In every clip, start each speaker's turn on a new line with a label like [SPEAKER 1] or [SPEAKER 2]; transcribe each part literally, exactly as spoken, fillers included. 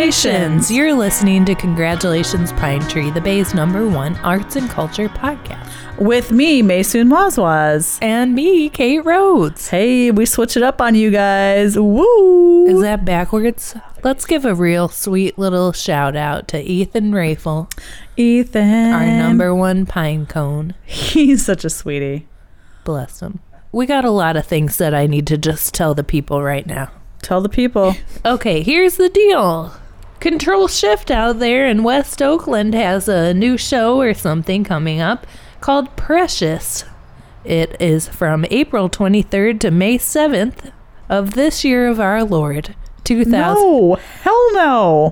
[SPEAKER 1] Congratulations! You're listening to Congratulations Pine Tree, the Bay's number one arts and culture podcast.
[SPEAKER 2] With me, Maysoon Wazwaz.
[SPEAKER 1] And me, Kate Rhodes.
[SPEAKER 2] Hey, we switch it up on you guys. Woo!
[SPEAKER 1] Is that backwards? Let's give a real sweet little shout out to Ethan Rafel.
[SPEAKER 2] Ethan.
[SPEAKER 1] Our number one pine cone.
[SPEAKER 2] He's such a sweetie.
[SPEAKER 1] Bless him. We got a lot of things that I need to just tell the people right now.
[SPEAKER 2] Tell the people.
[SPEAKER 1] Okay, here's the deal. Control Shift out there in West Oakland has a new show or something coming up called Precious. It is from April twenty-third to May seventh of this year of our Lord, two thousand.
[SPEAKER 2] No, hell no.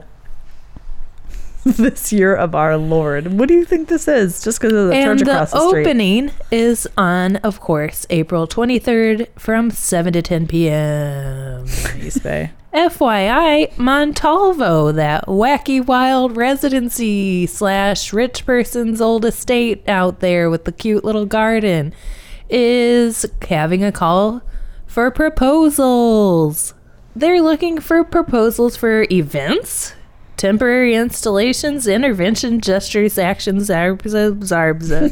[SPEAKER 2] This year of our Lord. What do you think this is? Just because of the
[SPEAKER 1] and
[SPEAKER 2] church across the,
[SPEAKER 1] the
[SPEAKER 2] street.
[SPEAKER 1] And the opening is on, of course, April twenty-third from seven to ten p.m.
[SPEAKER 2] East Bay.
[SPEAKER 1] F Y I, Montalvo, that wacky wild residency slash rich person's old estate out there with the cute little garden, is having a call for proposals. They're looking for proposals for events, temporary installations, intervention, gestures, actions, zarbza, zarbza.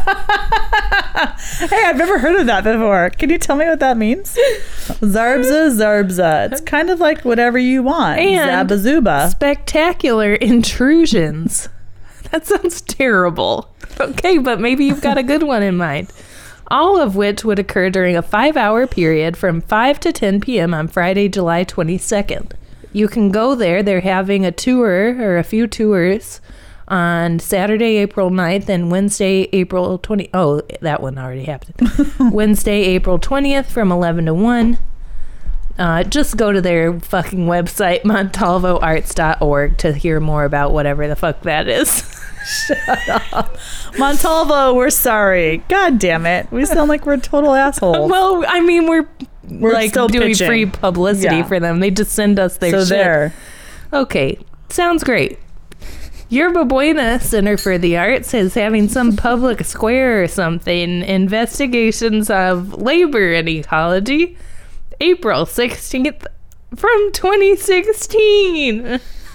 [SPEAKER 2] Hey, I've never heard of that before. Can you tell me what that means? Zarbza, zarbza. It's kind of like whatever you want.
[SPEAKER 1] And
[SPEAKER 2] Zabazuba.
[SPEAKER 1] Spectacular intrusions. That sounds terrible. Okay, but maybe you've got a good one in mind. All of which would occur during a five-hour period from five to ten p.m. on Friday, July twenty-second. You can go there. They're having a tour or a few tours on Saturday, April ninth and Wednesday, April twentieth. Oh, that one already happened. Wednesday, April twentieth from eleven to one. Uh, just go to their fucking website, montalvo arts dot org, to hear more about whatever the fuck that is.
[SPEAKER 2] Shut up. Montalvo, we're sorry. God damn it. We sound like we're total assholes.
[SPEAKER 1] Well, I mean, we're,
[SPEAKER 2] we're
[SPEAKER 1] like
[SPEAKER 2] still
[SPEAKER 1] doing
[SPEAKER 2] pitching.
[SPEAKER 1] free publicity
[SPEAKER 2] Yeah.
[SPEAKER 1] for them. They just send us their
[SPEAKER 2] so
[SPEAKER 1] shit.
[SPEAKER 2] there.
[SPEAKER 1] Okay, sounds great. Yerba Buena Center for the Arts is having some public square or something. Investigations of labor and ecology. April sixteenth from twenty sixteen.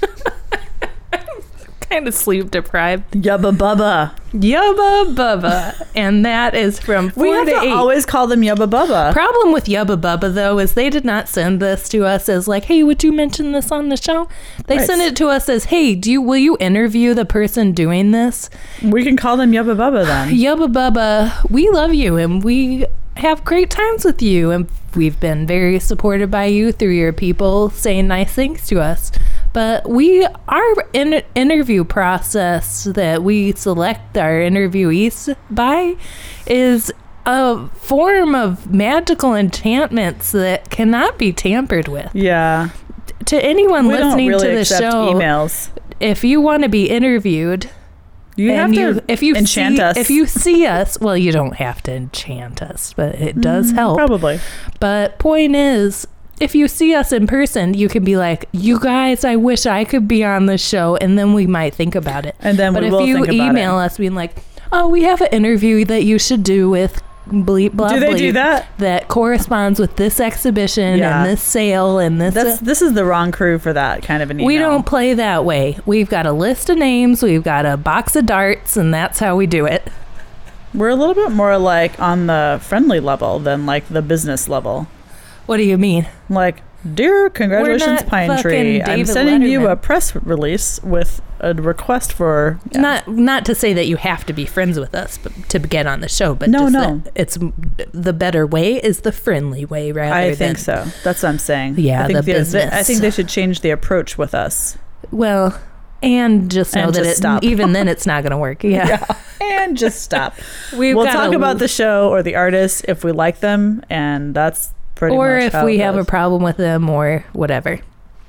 [SPEAKER 1] Kind of sleep deprived.
[SPEAKER 2] Yubba Bubba.
[SPEAKER 1] Yubba Bubba. And that is from four
[SPEAKER 2] We have
[SPEAKER 1] to
[SPEAKER 2] to
[SPEAKER 1] eight.
[SPEAKER 2] always call them Yubba Bubba.
[SPEAKER 1] Problem with Yubba Bubba, though, is they did not send this to us as like, hey, would you mention this on the show? They
[SPEAKER 2] Right.
[SPEAKER 1] sent it to us as, hey, do you will you interview the person doing this?
[SPEAKER 2] We can call them Yubba Bubba then.
[SPEAKER 1] Yubba Bubba, we love you and we have great times with you, and we've been very supported by you through your people saying nice things to us. But we, our in- interview process that we select our interviewees by is a form of magical enchantments that cannot be tampered with.
[SPEAKER 2] Yeah.
[SPEAKER 1] To anyone
[SPEAKER 2] We don't
[SPEAKER 1] listening
[SPEAKER 2] really
[SPEAKER 1] to the
[SPEAKER 2] accept
[SPEAKER 1] show,
[SPEAKER 2] emails.
[SPEAKER 1] if you want to be interviewed,
[SPEAKER 2] You have
[SPEAKER 1] and
[SPEAKER 2] to
[SPEAKER 1] you, if you
[SPEAKER 2] enchant
[SPEAKER 1] see,
[SPEAKER 2] us.
[SPEAKER 1] If you see us, well, you don't have to enchant us, but it does
[SPEAKER 2] Mm,
[SPEAKER 1] help.
[SPEAKER 2] Probably.
[SPEAKER 1] But point is, if you see us in person, you can be like, you guys, I wish I could be on the show, and then we might think about it.
[SPEAKER 2] And then
[SPEAKER 1] but
[SPEAKER 2] we
[SPEAKER 1] if
[SPEAKER 2] will
[SPEAKER 1] you
[SPEAKER 2] think about
[SPEAKER 1] email
[SPEAKER 2] it.
[SPEAKER 1] us being like, oh, we have an interview that you should do with bleep blah
[SPEAKER 2] Do they
[SPEAKER 1] bleep
[SPEAKER 2] do that?
[SPEAKER 1] that corresponds with this exhibition
[SPEAKER 2] Yeah.
[SPEAKER 1] and this sale and this
[SPEAKER 2] That's this is the wrong crew for that kind of an email.
[SPEAKER 1] we don't play that way. We've got a list of names, we've got a box of darts, and that's how we do it.
[SPEAKER 2] We're a little bit more like on the friendly level than like the business level.
[SPEAKER 1] What do you mean?
[SPEAKER 2] Like, dear Congratulations
[SPEAKER 1] not
[SPEAKER 2] Pine
[SPEAKER 1] fucking
[SPEAKER 2] Tree, I'm
[SPEAKER 1] David
[SPEAKER 2] sending you
[SPEAKER 1] Letterman.
[SPEAKER 2] a press release with a request for yeah.
[SPEAKER 1] Not not to say that you have to be friends with us but to get on the show, but
[SPEAKER 2] No,
[SPEAKER 1] just
[SPEAKER 2] no.
[SPEAKER 1] that it's the better way is the friendly way rather
[SPEAKER 2] I
[SPEAKER 1] than
[SPEAKER 2] think so. That's what I'm saying.
[SPEAKER 1] Yeah,
[SPEAKER 2] I think
[SPEAKER 1] the business.
[SPEAKER 2] I think they should change the approach with us.
[SPEAKER 1] well, and just know
[SPEAKER 2] And
[SPEAKER 1] that
[SPEAKER 2] just
[SPEAKER 1] it,
[SPEAKER 2] stop.
[SPEAKER 1] even then it's not going to work. Yeah.
[SPEAKER 2] And just stop.
[SPEAKER 1] We've
[SPEAKER 2] we'll
[SPEAKER 1] got
[SPEAKER 2] talk
[SPEAKER 1] a-
[SPEAKER 2] about the show or the artists if we like them, and that's pretty
[SPEAKER 1] or
[SPEAKER 2] much
[SPEAKER 1] if
[SPEAKER 2] how
[SPEAKER 1] we
[SPEAKER 2] it
[SPEAKER 1] have a
[SPEAKER 2] goes.
[SPEAKER 1] problem with them or whatever.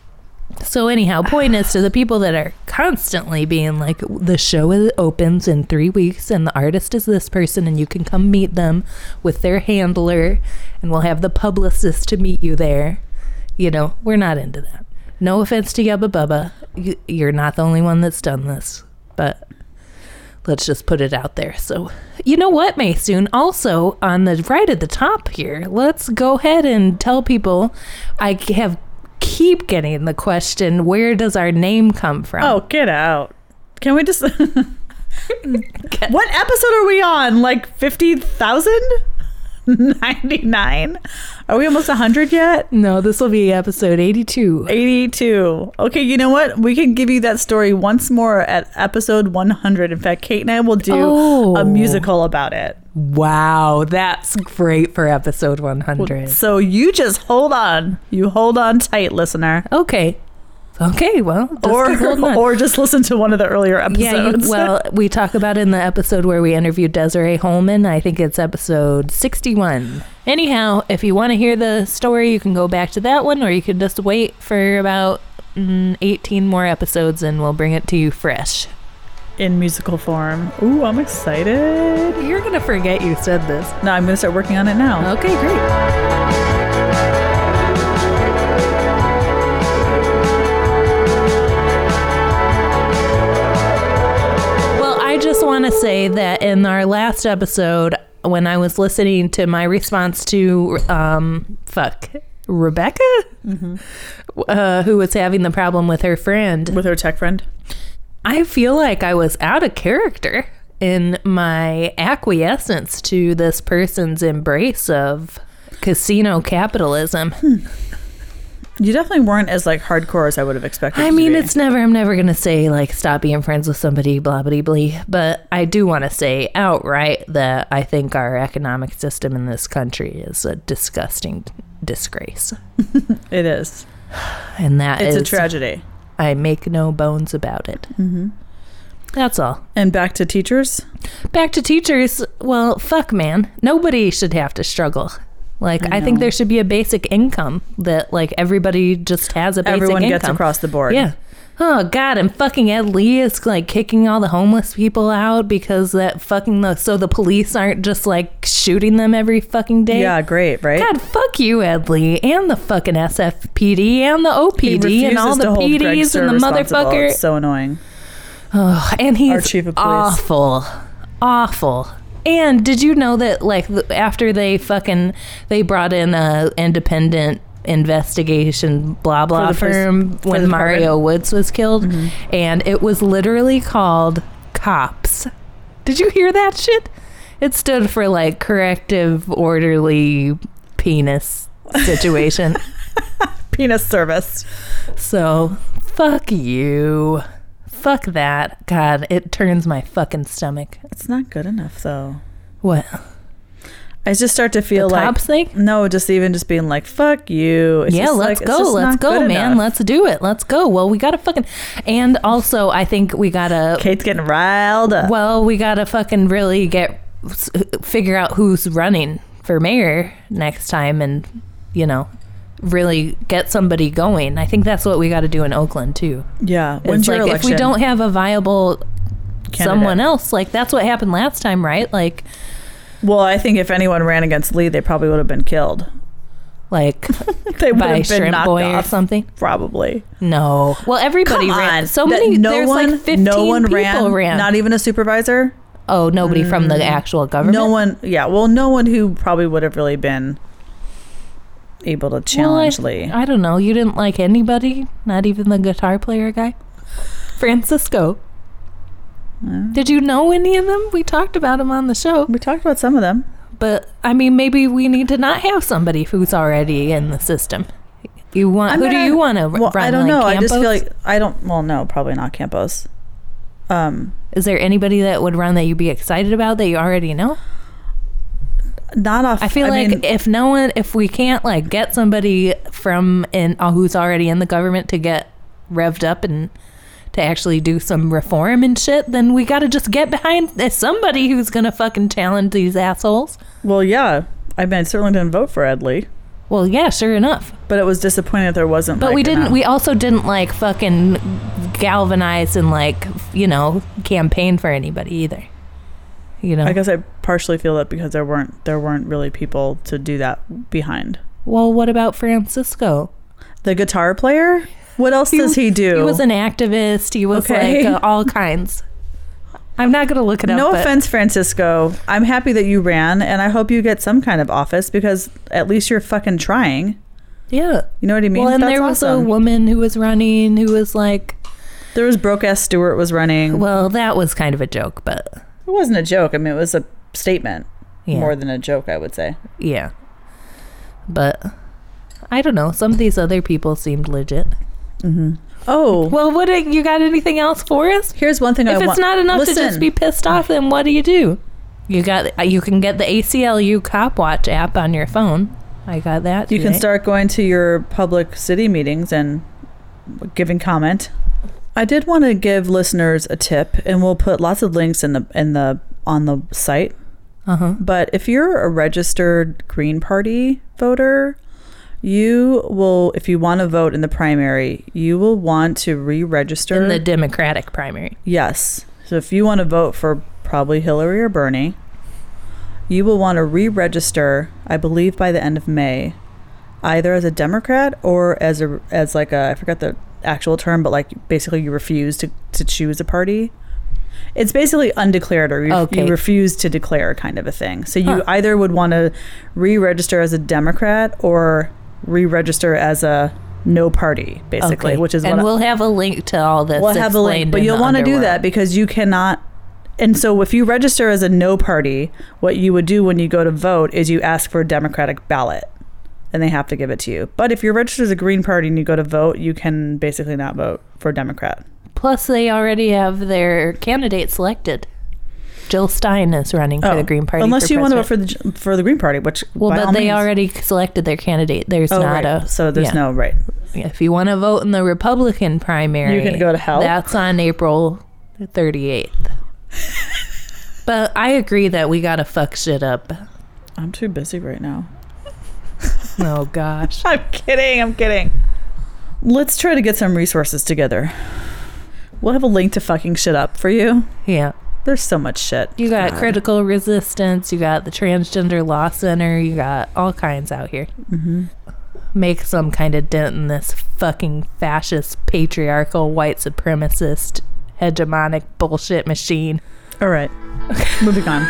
[SPEAKER 1] So anyhow, point is to the people that are constantly being like, the show is, opens in three weeks and the artist is this person and you can come meet them with their handler and we'll have the publicist to meet you there. You know, we're not into that. No offense to Yubba Bubba. You, you're not the only one that's done this, but let's just put it out there. So, you know what, Maysoon? Also, on the right at the top here, let's go ahead and tell people I have keep getting the question, where does our name come from?
[SPEAKER 2] Oh, get out. Can we just... What episode are we on? Like fifty thousand? ninety-nine? Are we almost one hundred yet?
[SPEAKER 1] No, this will be episode eighty-two.
[SPEAKER 2] eighty-two. Okay, you know what? We can give you that story once more at episode one hundred. In fact, Kate and I will do
[SPEAKER 1] Oh.
[SPEAKER 2] a musical about it.
[SPEAKER 1] Wow, that's great for episode one hundred.
[SPEAKER 2] So you just hold on. You hold on tight, listener.
[SPEAKER 1] Okay. Okay, well, just
[SPEAKER 2] Or,
[SPEAKER 1] keep holding on.
[SPEAKER 2] or just listen to one of the earlier episodes.
[SPEAKER 1] Yeah, you, well, we talk about it in the episode where we interviewed Desiree Holman. I think it's episode sixty-one. Anyhow, if you want to hear the story, you can go back to that one, or you can just wait for about mm, eighteen more episodes and we'll bring it to you fresh.
[SPEAKER 2] In musical form. Ooh, I'm excited.
[SPEAKER 1] You're going to forget you said this.
[SPEAKER 2] No, I'm going to start working on it now.
[SPEAKER 1] Okay, great. I just want to say that in our last episode, when I was listening to my response to, um, fuck, Rebecca, mm-hmm. uh, who was having the problem with her friend.
[SPEAKER 2] With her tech friend?
[SPEAKER 1] I feel like I was out of character in my acquiescence to this person's embrace of casino capitalism.
[SPEAKER 2] Hmm. You definitely weren't as like hardcore as I would have expected.
[SPEAKER 1] I
[SPEAKER 2] you
[SPEAKER 1] mean,
[SPEAKER 2] to be.
[SPEAKER 1] it's never, I'm never going to say like stop being friends with somebody, blah, blah, blah. But I do want to say outright that I think our economic system in this country is a disgusting disgrace.
[SPEAKER 2] It is.
[SPEAKER 1] And that
[SPEAKER 2] it's
[SPEAKER 1] is.
[SPEAKER 2] It's a tragedy.
[SPEAKER 1] I make no bones about it.
[SPEAKER 2] Mm-hmm.
[SPEAKER 1] That's all.
[SPEAKER 2] And back to teachers?
[SPEAKER 1] Back to teachers. Well, fuck, man. Nobody should have to struggle. Like, I, I think there should be a basic income that, like, everybody just has a basic
[SPEAKER 2] Everyone
[SPEAKER 1] income.
[SPEAKER 2] gets across the board.
[SPEAKER 1] Yeah. Oh, God, and fucking Ed Lee is, like, kicking all the homeless people out because that fucking, the, so the police aren't just, like, shooting them every fucking day.
[SPEAKER 2] Yeah, great, right?
[SPEAKER 1] God, fuck you, Ed Lee, and the fucking S F P D, and the O P D, and all the P Ds, and the motherfucker.
[SPEAKER 2] It's so annoying.
[SPEAKER 1] Oh, and he's
[SPEAKER 2] Our chief of police.
[SPEAKER 1] awful. Awful. And did you know that, like, after they fucking, they brought in a independent investigation blah blah firm when Mario Woods was killed, mm-hmm. and it was literally called COPS. Did you hear that shit? It stood for, like, corrective orderly penis situation.
[SPEAKER 2] Penis service.
[SPEAKER 1] So, fuck you. Fuck that. God, it turns my fucking stomach.
[SPEAKER 2] It's not good enough, though.
[SPEAKER 1] What?
[SPEAKER 2] I just start to feel
[SPEAKER 1] the
[SPEAKER 2] like...
[SPEAKER 1] Tops thing?
[SPEAKER 2] No, just even just being like, fuck you. It's
[SPEAKER 1] yeah, let's
[SPEAKER 2] like,
[SPEAKER 1] go. Let's go, man.
[SPEAKER 2] Enough.
[SPEAKER 1] Let's do it. Let's go. Well, we got to fucking... And also, I think we got to...
[SPEAKER 2] Kate's getting riled up.
[SPEAKER 1] Well, we got to fucking really get... Figure out who's running for mayor next time and, you know... really get somebody going. I think that's what we got to do in Oakland too.
[SPEAKER 2] Yeah. When's
[SPEAKER 1] it's
[SPEAKER 2] your
[SPEAKER 1] like
[SPEAKER 2] election?
[SPEAKER 1] If we don't have a viable
[SPEAKER 2] Candidate.
[SPEAKER 1] Someone else, like that's what happened last time, right? Like,
[SPEAKER 2] well, I think if anyone ran against Lee, they probably would have been killed.
[SPEAKER 1] Like
[SPEAKER 2] they would
[SPEAKER 1] by
[SPEAKER 2] have been
[SPEAKER 1] Shrimp
[SPEAKER 2] knocked
[SPEAKER 1] Boy
[SPEAKER 2] off,
[SPEAKER 1] or something.
[SPEAKER 2] Probably.
[SPEAKER 1] No. Well, everybody
[SPEAKER 2] Come
[SPEAKER 1] ran.
[SPEAKER 2] on.
[SPEAKER 1] So
[SPEAKER 2] that
[SPEAKER 1] many.
[SPEAKER 2] No
[SPEAKER 1] there's
[SPEAKER 2] one.
[SPEAKER 1] like fifteen
[SPEAKER 2] no one
[SPEAKER 1] people
[SPEAKER 2] ran,
[SPEAKER 1] ran.
[SPEAKER 2] Not even a supervisor.
[SPEAKER 1] Oh, nobody mm. from the actual government.
[SPEAKER 2] No one. Yeah. Well, no one who probably would have really been able to challenge
[SPEAKER 1] well, I,
[SPEAKER 2] Lee.
[SPEAKER 1] I don't know. You didn't like anybody? Not even the guitar player guy? Francisco. Uh, Did you know any of them? We talked about him on the show.
[SPEAKER 2] We talked about some of them.
[SPEAKER 1] But, I mean, maybe we need to not have somebody who's already in the system. You want?
[SPEAKER 2] I'm
[SPEAKER 1] who
[SPEAKER 2] gonna,
[SPEAKER 1] do you want to
[SPEAKER 2] well,
[SPEAKER 1] run?
[SPEAKER 2] I don't
[SPEAKER 1] like
[SPEAKER 2] know.
[SPEAKER 1] Campos?
[SPEAKER 2] I just feel like I don't. Well, no, probably not Campos. Um,
[SPEAKER 1] Is there anybody that would run that you'd be excited about that you already know?
[SPEAKER 2] Not off.
[SPEAKER 1] I feel
[SPEAKER 2] I
[SPEAKER 1] like
[SPEAKER 2] mean,
[SPEAKER 1] if no one, if we can't like get somebody from in uh, who's already in the government to get revved up and to actually do some reform and shit, then we got to just get behind somebody who's gonna fucking challenge these assholes.
[SPEAKER 2] Well, yeah. I mean, I certainly didn't vote for Ed Lee.
[SPEAKER 1] Well, yeah, sure enough.
[SPEAKER 2] But it was disappointing that there wasn't.
[SPEAKER 1] But
[SPEAKER 2] like,
[SPEAKER 1] we didn't.
[SPEAKER 2] enough.
[SPEAKER 1] We also didn't like fucking galvanize and like you know campaign for anybody either. You know.
[SPEAKER 2] I guess I partially feel that because there weren't there weren't really people to do that behind.
[SPEAKER 1] Well, what about Francisco?
[SPEAKER 2] The guitar player? What else
[SPEAKER 1] he,
[SPEAKER 2] does he do?
[SPEAKER 1] He was an activist. He was
[SPEAKER 2] okay.
[SPEAKER 1] like uh, all kinds. I'm not going to look it up.
[SPEAKER 2] No
[SPEAKER 1] but
[SPEAKER 2] offense, Francisco. I'm happy that you ran, and I hope you get some kind of office because at least you're fucking trying.
[SPEAKER 1] Yeah.
[SPEAKER 2] You know what I mean?
[SPEAKER 1] Well, and
[SPEAKER 2] That's
[SPEAKER 1] there was
[SPEAKER 2] awesome.
[SPEAKER 1] a woman who was running who was like,
[SPEAKER 2] There was broke ass Stewart was running.
[SPEAKER 1] well, that was kind of a joke, but
[SPEAKER 2] It wasn't a joke. I mean, it was a statement
[SPEAKER 1] yeah.
[SPEAKER 2] more than a joke, I would say.
[SPEAKER 1] Yeah. But I don't know. Some of these other people seemed legit.
[SPEAKER 2] Mm-hmm. Oh,
[SPEAKER 1] Well, what you got anything else for us?
[SPEAKER 2] here's one thing I
[SPEAKER 1] If
[SPEAKER 2] want.
[SPEAKER 1] it's not enough
[SPEAKER 2] Listen,
[SPEAKER 1] to just be pissed off, then what do you do? You got you can get the A C L U Cop Watch app on your phone. I got that.
[SPEAKER 2] You can
[SPEAKER 1] today.
[SPEAKER 2] start going to your public city meetings and giving comment. I did want to give listeners a tip, and we'll put lots of links in the in the on the site.
[SPEAKER 1] Uh-huh.
[SPEAKER 2] But if you're a registered Green Party voter, you will, if you want to vote in the primary, you will want to re-register.
[SPEAKER 1] In the Democratic primary.
[SPEAKER 2] Yes. So if you want to vote for probably Hillary or Bernie, you will want to re-register, I believe, by the end of May, either as a Democrat or as a as like a, I forgot the actual term, but like basically you refuse to, to choose a party. It's basically undeclared, or you,
[SPEAKER 1] Okay.
[SPEAKER 2] you refuse to declare, kind of a thing. So you
[SPEAKER 1] Huh.
[SPEAKER 2] either would want to re-register as a Democrat or re-register as a no party, basically,
[SPEAKER 1] Okay.
[SPEAKER 2] which is
[SPEAKER 1] and
[SPEAKER 2] what I-
[SPEAKER 1] we'll have a link to all this.
[SPEAKER 2] we'll have a link,
[SPEAKER 1] explained
[SPEAKER 2] but
[SPEAKER 1] in
[SPEAKER 2] you'll
[SPEAKER 1] the
[SPEAKER 2] want to do
[SPEAKER 1] underworld.
[SPEAKER 2] that because you cannot. And so if you register as a no party, what you would do when you go to vote is you ask for a Democratic ballot and they have to give it to you. But if you're registered as a Green Party and you go to vote, you can basically not vote for a Democrat.
[SPEAKER 1] Plus, they already have their candidate selected. Jill Stein is running for
[SPEAKER 2] Oh,
[SPEAKER 1] the Green Party.
[SPEAKER 2] unless
[SPEAKER 1] for
[SPEAKER 2] you want to vote
[SPEAKER 1] president.
[SPEAKER 2] for the for the Green Party, which
[SPEAKER 1] Well,
[SPEAKER 2] by
[SPEAKER 1] but
[SPEAKER 2] all
[SPEAKER 1] they
[SPEAKER 2] means-
[SPEAKER 1] already selected their candidate. There's
[SPEAKER 2] Oh,
[SPEAKER 1] not
[SPEAKER 2] right.
[SPEAKER 1] a
[SPEAKER 2] So there's
[SPEAKER 1] yeah.
[SPEAKER 2] no right.
[SPEAKER 1] If you want to vote in the Republican primary,
[SPEAKER 2] You can go to hell?
[SPEAKER 1] That's on April thirty-eighth. But I agree that we gotta fuck shit up.
[SPEAKER 2] I'm too busy right now.
[SPEAKER 1] Oh gosh.
[SPEAKER 2] I'm kidding. I'm kidding. Let's try to get some resources together. We'll have a link to fucking shit up for you.
[SPEAKER 1] Yeah.
[SPEAKER 2] There's so much shit.
[SPEAKER 1] You got
[SPEAKER 2] God.
[SPEAKER 1] Critical Resistance, you got the Transgender Law Center, you got all kinds out here.
[SPEAKER 2] Mm-hmm.
[SPEAKER 1] Make some kind of dent in this fucking fascist, patriarchal, white supremacist, hegemonic bullshit machine.
[SPEAKER 2] All right. Moving on.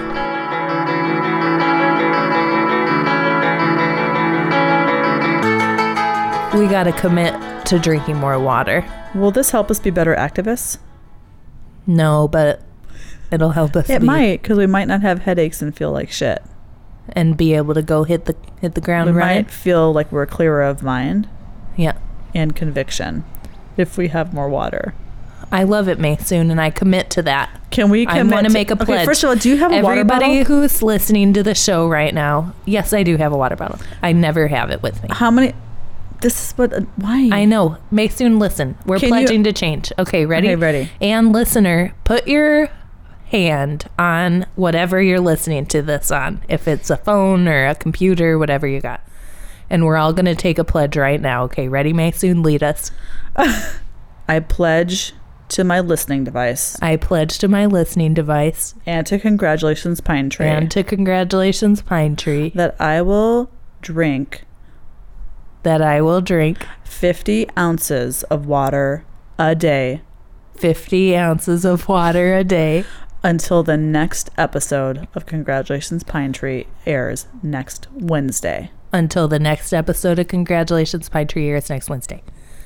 [SPEAKER 1] We gotta commit to drinking more water.
[SPEAKER 2] Will this help us be better activists?
[SPEAKER 1] No, but it'll help us
[SPEAKER 2] It
[SPEAKER 1] be,
[SPEAKER 2] might, because we might not have headaches and feel like shit.
[SPEAKER 1] and be able to go hit the hit the ground
[SPEAKER 2] We
[SPEAKER 1] running.
[SPEAKER 2] might feel like we're clearer of mind
[SPEAKER 1] Yeah.
[SPEAKER 2] and conviction if we have more water.
[SPEAKER 1] I love it, May, soon, and I commit to that.
[SPEAKER 2] Can we
[SPEAKER 1] I
[SPEAKER 2] commit
[SPEAKER 1] wanna
[SPEAKER 2] to-
[SPEAKER 1] make a
[SPEAKER 2] Okay,
[SPEAKER 1] pledge.
[SPEAKER 2] first of all, do you have a water
[SPEAKER 1] Everybody
[SPEAKER 2] bottle?
[SPEAKER 1] who's listening to the show right now, yes, I do have a water bottle. I never have it with me.
[SPEAKER 2] How many? This is what. Uh, why?
[SPEAKER 1] I know. May soon, listen. We're
[SPEAKER 2] Can you-
[SPEAKER 1] pledging to change. Okay, ready?
[SPEAKER 2] Okay, ready.
[SPEAKER 1] And listener, put your hand on whatever you're listening to this on. If it's a phone or a computer, whatever you got. And we're all going to take a pledge right now. Okay, ready, May soon? Lead us.
[SPEAKER 2] I pledge to my listening device
[SPEAKER 1] I pledge to my listening device
[SPEAKER 2] and to Congratulations Pine Tree
[SPEAKER 1] and to Congratulations Pine Tree
[SPEAKER 2] that I will drink
[SPEAKER 1] that I will drink
[SPEAKER 2] fifty ounces of water a day
[SPEAKER 1] fifty ounces of water a day
[SPEAKER 2] until the next episode of Congratulations Pine Tree airs next Wednesday.
[SPEAKER 1] until the next episode of Congratulations Pine Tree airs next Wednesday.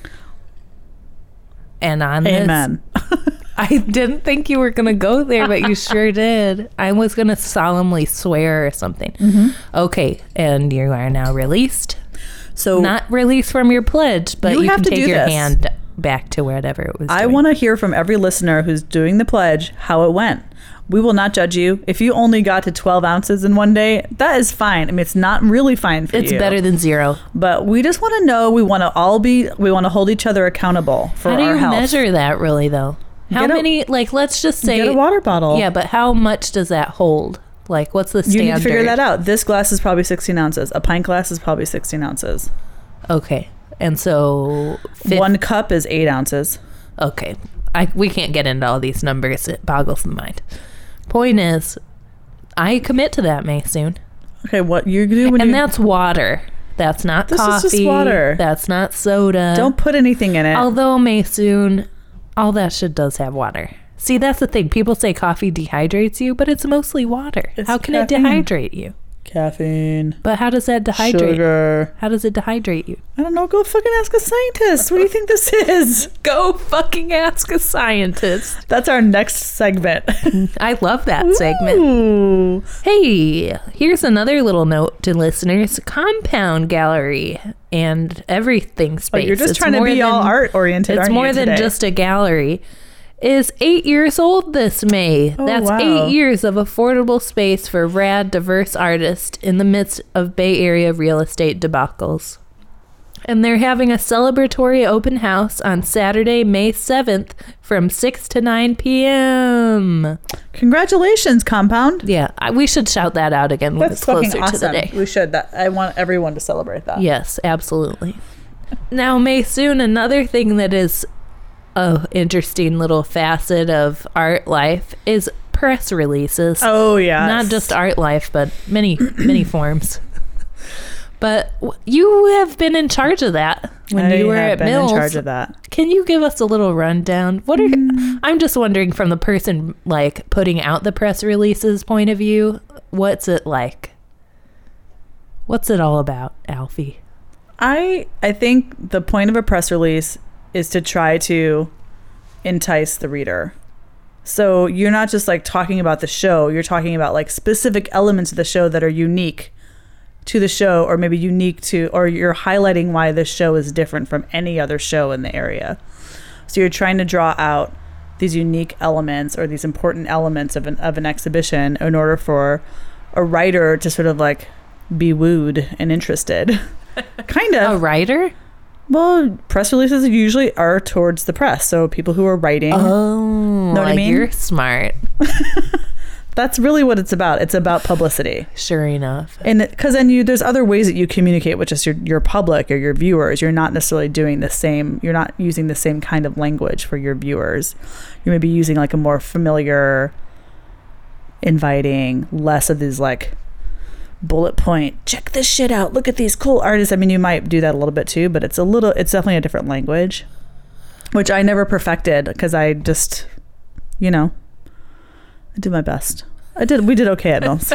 [SPEAKER 1] And on
[SPEAKER 2] Amen.
[SPEAKER 1] this, I didn't think you were going to go there, but you sure did. I was going to solemnly swear or something.
[SPEAKER 2] Mm-hmm.
[SPEAKER 1] Okay, and you are now released.
[SPEAKER 2] So
[SPEAKER 1] Not released from your pledge, but
[SPEAKER 2] You
[SPEAKER 1] you,
[SPEAKER 2] have
[SPEAKER 1] can
[SPEAKER 2] to
[SPEAKER 1] take
[SPEAKER 2] do
[SPEAKER 1] your
[SPEAKER 2] this.
[SPEAKER 1] hand back to whatever it was
[SPEAKER 2] I
[SPEAKER 1] doing.
[SPEAKER 2] want to hear from every listener who's doing the pledge how it went. We will not judge you. If you only got to twelve ounces in one day, that is fine. I mean, it's not really fine for
[SPEAKER 1] It's
[SPEAKER 2] you.
[SPEAKER 1] better than zero.
[SPEAKER 2] But we just want to know. We want to all be. We want to hold each other accountable for
[SPEAKER 1] How do
[SPEAKER 2] our
[SPEAKER 1] you
[SPEAKER 2] health.
[SPEAKER 1] measure that, really, though? How
[SPEAKER 2] Get a-
[SPEAKER 1] many, like, let's just say...
[SPEAKER 2] Get a water bottle.
[SPEAKER 1] Yeah, but how much does that hold? Like, what's the
[SPEAKER 2] You
[SPEAKER 1] standard?
[SPEAKER 2] need to figure that out. This glass is probably sixteen ounces. A pint glass is probably sixteen ounces.
[SPEAKER 1] Okay. And so... fif-
[SPEAKER 2] One cup is eight ounces.
[SPEAKER 1] Okay. I, we can't get into all these numbers. It boggles the mind. Point is, I commit to that, May, soon.
[SPEAKER 2] Okay, what you do when
[SPEAKER 1] And
[SPEAKER 2] you
[SPEAKER 1] that's water. That's not
[SPEAKER 2] This is
[SPEAKER 1] coffee.
[SPEAKER 2] just water.
[SPEAKER 1] That's not soda.
[SPEAKER 2] don't put anything in it.
[SPEAKER 1] Although, May, soon, all that shit does have water. See, that's the thing. People say coffee dehydrates you, but it's mostly water.
[SPEAKER 2] It's
[SPEAKER 1] How can
[SPEAKER 2] caffeine.
[SPEAKER 1] it dehydrate you?
[SPEAKER 2] Caffeine.
[SPEAKER 1] But how does that dehydrate?
[SPEAKER 2] Sugar.
[SPEAKER 1] How does it dehydrate you?
[SPEAKER 2] I don't know. Go fucking ask a scientist. What do you think this is?
[SPEAKER 1] Go fucking ask a scientist.
[SPEAKER 2] That's our next segment.
[SPEAKER 1] I love that segment.
[SPEAKER 2] Ooh.
[SPEAKER 1] Hey, here's another little note to listeners. Compound Gallery and Everything Space.
[SPEAKER 2] Oh, you're just
[SPEAKER 1] It's
[SPEAKER 2] trying to
[SPEAKER 1] more
[SPEAKER 2] be
[SPEAKER 1] than-
[SPEAKER 2] all art oriented.
[SPEAKER 1] It's
[SPEAKER 2] aren't
[SPEAKER 1] more
[SPEAKER 2] you,
[SPEAKER 1] than
[SPEAKER 2] today?
[SPEAKER 1] just a gallery. Is eight years old this May.
[SPEAKER 2] Oh,
[SPEAKER 1] That's
[SPEAKER 2] wow.
[SPEAKER 1] eight years of affordable space for rad, diverse artists in the midst of Bay Area real estate debacles. And they're having a celebratory open house on Saturday, May seventh from six to nine p.m.
[SPEAKER 2] Congratulations, Compound.
[SPEAKER 1] Yeah, I- we should shout that out again when
[SPEAKER 2] That's
[SPEAKER 1] it's
[SPEAKER 2] fucking
[SPEAKER 1] closer
[SPEAKER 2] awesome.
[SPEAKER 1] to the day.
[SPEAKER 2] We should. That I want everyone to celebrate that.
[SPEAKER 1] Yes, absolutely. Now, May soon, another thing that is a interesting little facet of art life is press releases.
[SPEAKER 2] Oh yeah.
[SPEAKER 1] Not just art life, but many, many forms. But w- you have been in charge of that when
[SPEAKER 2] I
[SPEAKER 1] you were
[SPEAKER 2] have
[SPEAKER 1] at
[SPEAKER 2] been
[SPEAKER 1] Mills.
[SPEAKER 2] in charge of that.
[SPEAKER 1] Can you give us a little rundown? What are
[SPEAKER 2] Mm.
[SPEAKER 1] I'm just wondering from the person like putting out the press releases point of view, what's it like? What's it all about, Alfie?
[SPEAKER 2] I I think the point of a press release is to try to entice the reader. So you're not just like talking about the show, you're talking about like specific elements of the show that are unique to the show, or maybe unique to, or you're highlighting why this show is different from any other show in the area. So you're trying to draw out these unique elements or these important elements of an of an exhibition in order for a writer to sort of like be wooed and interested. Kind of.
[SPEAKER 1] A writer?
[SPEAKER 2] Well, press releases usually are towards the press, so people who are writing.
[SPEAKER 1] Oh,
[SPEAKER 2] Know what I mean?
[SPEAKER 1] You're smart.
[SPEAKER 2] That's really what it's about. It's about publicity.
[SPEAKER 1] Sure enough.
[SPEAKER 2] And because then you, there's other ways that you communicate with just your, your public or your viewers. You're not necessarily doing the same, you're not using the same kind of language for your viewers. You may be using like a more familiar, inviting, less of these like bullet point, check this shit out, look at these cool artists. I mean, you might do that a little bit too, but it's a little, it's definitely a different language, which I never perfected because I just, you know, I did my best. I did, we did okay at Mills.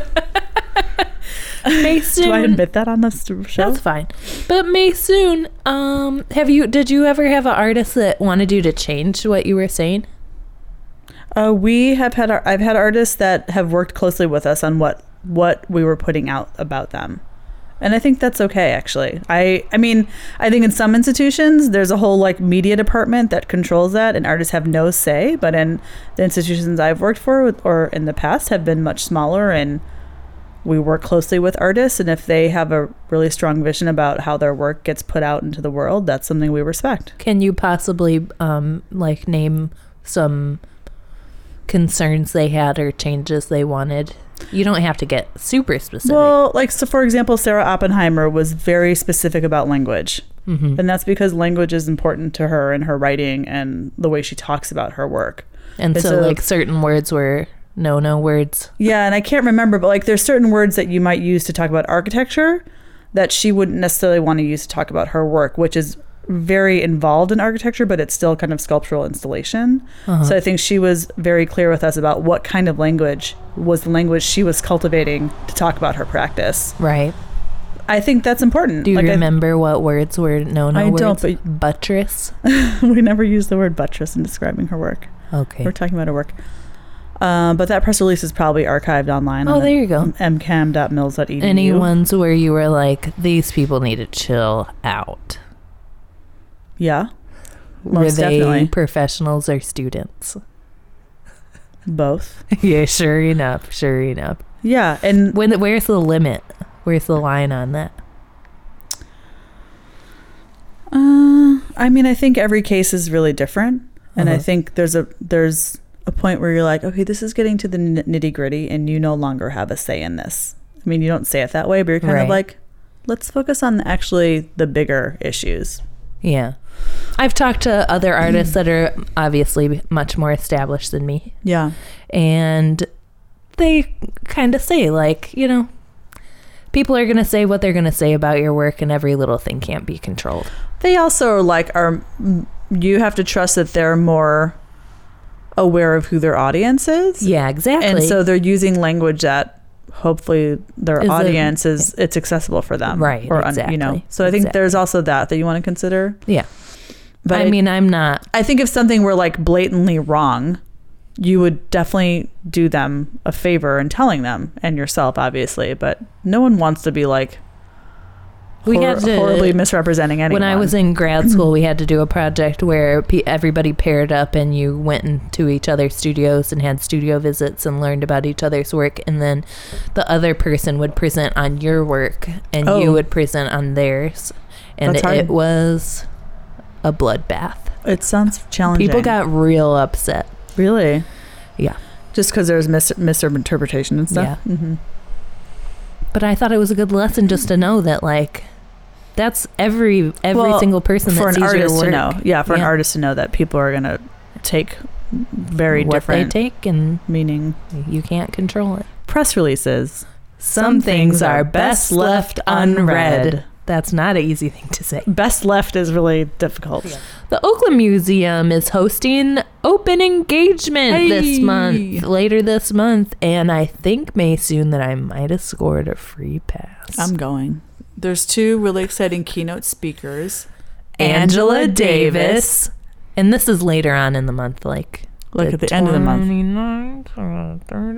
[SPEAKER 1] May soon.
[SPEAKER 2] Do I admit that on this show?
[SPEAKER 1] That's fine. But May soon, um, have you, did you ever have an artist that wanted you to change what you were saying?
[SPEAKER 2] Uh, we have had, our, I've had artists that have worked closely with us on what, what we were putting out about them. And I think that's okay, actually. I, I mean, I think in some institutions, there's a whole like media department that controls that and artists have no say. But in the institutions I've worked for or in the past have been much smaller, and we work closely with artists. And if they have a really strong vision about how their work gets put out into the world, that's something we respect.
[SPEAKER 1] Can you possibly, um, like name some concerns they had or changes they wanted? You don't have to get super specific.
[SPEAKER 2] Well, like, so for example, Sarah Oppenheimer was very specific about language.
[SPEAKER 1] Mm-hmm.
[SPEAKER 2] And that's because language is important to her in her writing and the way she talks about her work.
[SPEAKER 1] And
[SPEAKER 2] It's
[SPEAKER 1] so,
[SPEAKER 2] a-
[SPEAKER 1] like, certain words were no-no words.
[SPEAKER 2] Yeah, and I can't remember, but like there's certain words that you might use to talk about architecture that she wouldn't necessarily want to use to talk about her work, which is very involved in architecture, but it's still kind of sculptural installation.
[SPEAKER 1] Uh-huh.
[SPEAKER 2] So I think she was very clear with us about what kind of language was the language she was cultivating to talk about her practice.
[SPEAKER 1] Right.
[SPEAKER 2] I think that's important.
[SPEAKER 1] Do you
[SPEAKER 2] Like, I-
[SPEAKER 1] remember what words were no-no
[SPEAKER 2] I
[SPEAKER 1] words?
[SPEAKER 2] don't, but-
[SPEAKER 1] Buttress?
[SPEAKER 2] we never use the word buttress in describing her work.
[SPEAKER 1] Okay.
[SPEAKER 2] We're talking about her work. Um, but that press release is probably archived online.
[SPEAKER 1] Oh,
[SPEAKER 2] on
[SPEAKER 1] there you go.
[SPEAKER 2] m cam dot mills dot e d u.
[SPEAKER 1] Any ones where you were like, these people need to chill out?
[SPEAKER 2] Yeah,
[SPEAKER 1] Were
[SPEAKER 2] most
[SPEAKER 1] they
[SPEAKER 2] definitely.
[SPEAKER 1] professionals or students?
[SPEAKER 2] Both.
[SPEAKER 1] Yeah, sure enough. Sure enough.
[SPEAKER 2] Yeah, and
[SPEAKER 1] When? Where's the limit? Where's the line on that?
[SPEAKER 2] uh, I mean, I think every case is really different, and I
[SPEAKER 1] Uh-huh.
[SPEAKER 2] think there's a there's a point where you're like, okay, this is getting to the nitty gritty, and you no longer have a say in this. I mean, you don't say it that way, but you're kind
[SPEAKER 1] Right.
[SPEAKER 2] of like, let's focus on actually the bigger issues.
[SPEAKER 1] Yeah. I've talked to other artists that are obviously much more established than me,
[SPEAKER 2] Yeah.
[SPEAKER 1] and they kind of say, like, you know, people are going to say what they're going to say about your work, and every little thing can't be controlled.
[SPEAKER 2] They also like are you have to trust that they're more aware of who their audience is.
[SPEAKER 1] Yeah, exactly.
[SPEAKER 2] And so they're using language that hopefully their
[SPEAKER 1] Is
[SPEAKER 2] audience
[SPEAKER 1] it,
[SPEAKER 2] is it's accessible for them,
[SPEAKER 1] right?
[SPEAKER 2] Or
[SPEAKER 1] exactly.
[SPEAKER 2] you know, so I think
[SPEAKER 1] exactly.
[SPEAKER 2] there's also that that you want to consider.
[SPEAKER 1] Yeah,
[SPEAKER 2] but
[SPEAKER 1] I
[SPEAKER 2] it,
[SPEAKER 1] mean, I'm not.
[SPEAKER 2] I think if something were like blatantly wrong, you would definitely do them a favor in telling them, and yourself, obviously. But no one wants to be like
[SPEAKER 1] We
[SPEAKER 2] hor-
[SPEAKER 1] had to,
[SPEAKER 2] horribly misrepresenting anyone.
[SPEAKER 1] When I was in grad school, we had to do a project where pe- everybody paired up and you went into each other's studios and had studio visits and learned about each other's work. And then the other person would present on your work and
[SPEAKER 2] Oh.
[SPEAKER 1] you would present on theirs. And
[SPEAKER 2] That's
[SPEAKER 1] it,
[SPEAKER 2] hard.
[SPEAKER 1] it was a bloodbath.
[SPEAKER 2] It sounds challenging.
[SPEAKER 1] People got real upset.
[SPEAKER 2] really,
[SPEAKER 1] Yeah.
[SPEAKER 2] just because there's mis- misinterpretation and stuff.
[SPEAKER 1] Yeah.
[SPEAKER 2] Mm-hmm.
[SPEAKER 1] But I thought it was a good lesson just to know that, like, that's every every
[SPEAKER 2] Well,
[SPEAKER 1] single person
[SPEAKER 2] for
[SPEAKER 1] that
[SPEAKER 2] an
[SPEAKER 1] sees your
[SPEAKER 2] artist
[SPEAKER 1] work.
[SPEAKER 2] to know. Yeah, for an
[SPEAKER 1] Yeah.
[SPEAKER 2] artist to know that people are gonna take very
[SPEAKER 1] what
[SPEAKER 2] different
[SPEAKER 1] they take, and
[SPEAKER 2] meaning.
[SPEAKER 1] you can't control it.
[SPEAKER 2] Press releases.
[SPEAKER 1] Some things are best left unread. That's not an easy thing to say.
[SPEAKER 2] Best left is really difficult.
[SPEAKER 1] Yeah. The Oakland Museum is hosting open engagement
[SPEAKER 2] Hey.
[SPEAKER 1] this month, later this month, and I think May soon that I might have scored a free pass.
[SPEAKER 2] I'm going. There's two really exciting keynote speakers.
[SPEAKER 1] Angela Davis, and this is later on in the month, like
[SPEAKER 2] Like at the end of the month.
[SPEAKER 1] twenty-ninth or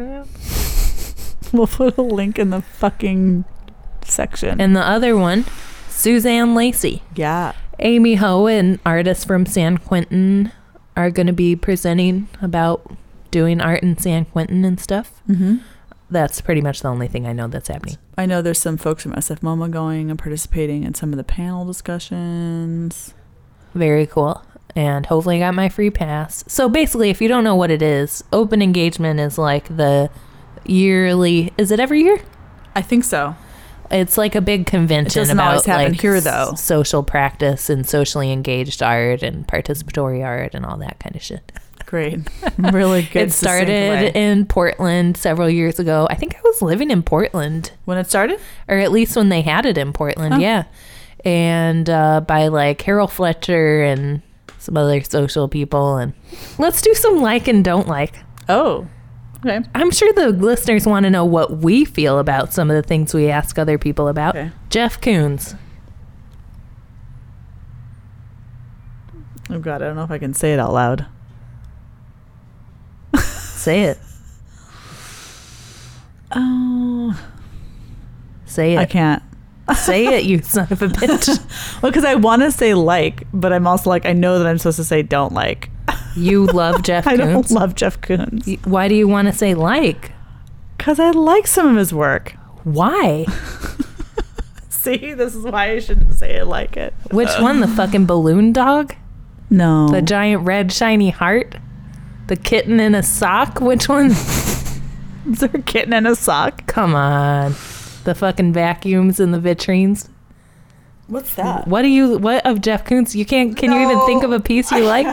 [SPEAKER 1] thirtieth.
[SPEAKER 2] We'll put a link in the fucking section.
[SPEAKER 1] And the other one, Suzanne Lacey.
[SPEAKER 2] yeah.
[SPEAKER 1] Amy Ho and artists from San Quentin are going to be presenting about doing art in San Quentin and stuff.
[SPEAKER 2] Mm-hmm.
[SPEAKER 1] That's pretty much the only thing I know that's happening.
[SPEAKER 2] I know there's some folks from S F MoMA going and participating in some of the panel discussions.
[SPEAKER 1] Very cool. And hopefully I got my free pass. So basically, if you don't know what it is, open engagement is like the yearly, is it every year?
[SPEAKER 2] I think so.
[SPEAKER 1] It's like a big convention
[SPEAKER 2] It doesn't
[SPEAKER 1] about
[SPEAKER 2] always happen
[SPEAKER 1] like
[SPEAKER 2] here, though.
[SPEAKER 1] s- social practice and socially engaged art and participatory art and all that kind of shit.
[SPEAKER 2] Great. Really good.
[SPEAKER 1] It started in Portland several years ago. I think I was living in Portland,
[SPEAKER 2] when it started?
[SPEAKER 1] or at least when they had it in Portland.
[SPEAKER 2] Huh.
[SPEAKER 1] Yeah. And uh, by like Carol Fletcher and some other social people. And let's do some like and don't like.
[SPEAKER 2] Oh. Okay.
[SPEAKER 1] I'm sure the listeners want to know what we feel about some of the things we ask other people about.
[SPEAKER 2] Okay.
[SPEAKER 1] Jeff Koons.
[SPEAKER 2] Oh God, I don't know if I can say it out loud.
[SPEAKER 1] Say it.
[SPEAKER 2] Oh.
[SPEAKER 1] Say it.
[SPEAKER 2] I can't.
[SPEAKER 1] Say it, you son of a bitch.
[SPEAKER 2] Well, because I want to say like, but I'm also like, I know that I'm supposed to say don't like.
[SPEAKER 1] You love Jeff
[SPEAKER 2] I don't
[SPEAKER 1] Koons?
[SPEAKER 2] love Jeff Koons.
[SPEAKER 1] Y- Why do you want to say like?
[SPEAKER 2] Because I like some of his work.
[SPEAKER 1] Why?
[SPEAKER 2] See, this is why I shouldn't say it like it.
[SPEAKER 1] Which one? The fucking balloon dog?
[SPEAKER 2] No.
[SPEAKER 1] The giant red shiny heart? The kitten in a sock? Which one?
[SPEAKER 2] Is there a kitten in a sock?
[SPEAKER 1] Come on. The fucking vacuums in the vitrines.
[SPEAKER 2] What's that?
[SPEAKER 1] What do you, what of Jeff Koons? You can't, can you even think of a piece you like?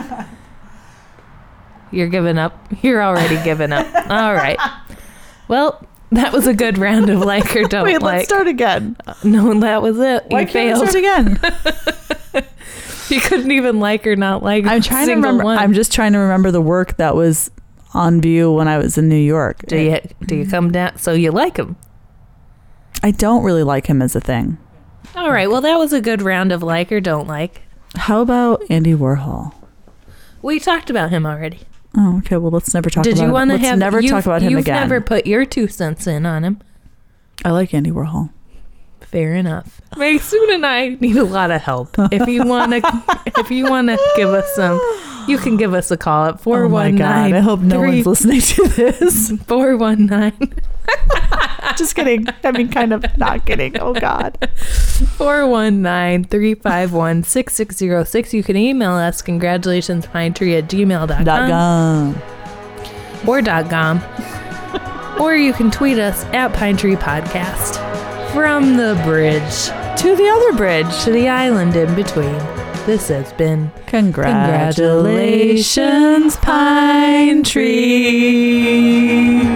[SPEAKER 1] You're giving up. You're already giving up. All right. Well, that was a good round of like or don't
[SPEAKER 2] Wait,
[SPEAKER 1] like.
[SPEAKER 2] let's start again.
[SPEAKER 1] No, that was it.
[SPEAKER 2] Why
[SPEAKER 1] you
[SPEAKER 2] can't
[SPEAKER 1] failed.
[SPEAKER 2] we start again?
[SPEAKER 1] You couldn't even like or not like.
[SPEAKER 2] I'm
[SPEAKER 1] a
[SPEAKER 2] trying to
[SPEAKER 1] single
[SPEAKER 2] remember.
[SPEAKER 1] One.
[SPEAKER 2] I'm just trying to remember the work that was on view when I was in New York.
[SPEAKER 1] Do you do you come down? So you like him?
[SPEAKER 2] I don't really like him as a thing.
[SPEAKER 1] All right. Well, that was a good round of like or don't like.
[SPEAKER 2] How about Andy Warhol?
[SPEAKER 1] We talked about him already.
[SPEAKER 2] Oh, okay. Well, let's never talk
[SPEAKER 1] Did
[SPEAKER 2] about
[SPEAKER 1] you want to
[SPEAKER 2] Let's
[SPEAKER 1] have?
[SPEAKER 2] never
[SPEAKER 1] you've-
[SPEAKER 2] talk about him
[SPEAKER 1] you've
[SPEAKER 2] again.
[SPEAKER 1] never put your two cents in on him.
[SPEAKER 2] I like Andy Warhol.
[SPEAKER 1] Fair enough. Mason and I need a lot of help. If you want to, if you want to give us some, you can give us a call at four
[SPEAKER 2] Oh my
[SPEAKER 1] one
[SPEAKER 2] God.
[SPEAKER 1] nine.
[SPEAKER 2] I hope no one's listening to this.
[SPEAKER 1] Four one nine.
[SPEAKER 2] Just kidding. I mean, kind of not kidding. Oh God.
[SPEAKER 1] four one nine, three five one, six six zero six. You can email us congratulations pine tree at gmail dot com
[SPEAKER 2] Dot com.
[SPEAKER 1] or dot com. Or you can tweet us at Pine Tree Podcast. From the bridge
[SPEAKER 2] To the other bridge.
[SPEAKER 1] to the island in between, this has been
[SPEAKER 2] Congratulations, Pine Tree.